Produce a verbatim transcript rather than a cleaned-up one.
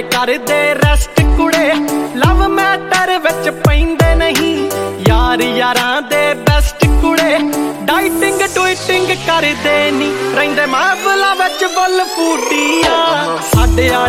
ਵੇਲੇ ਕਰਦੇ ਰੈਸਟ ਕੁੜੇ ਲਵ ਮੈਟਰ ਵਿੱਚ ਪੈਂਦੇ ਨਹੀਂ ਯਾਰ ਯਾਰਾਂ ਦੇ ਬੈਸਟ ਕੁੜੇ ਡਾਈਟਿੰਗ ਡੂਇਟਿੰਗ ਕਰਦੇ ਨਹੀਂ ਰਹਿੰਦੇ ਮਾਵਲਾ ਵਿੱਚ ਬੁੱਲ ਫੂਟੀਆਂ ਸਾਡੇ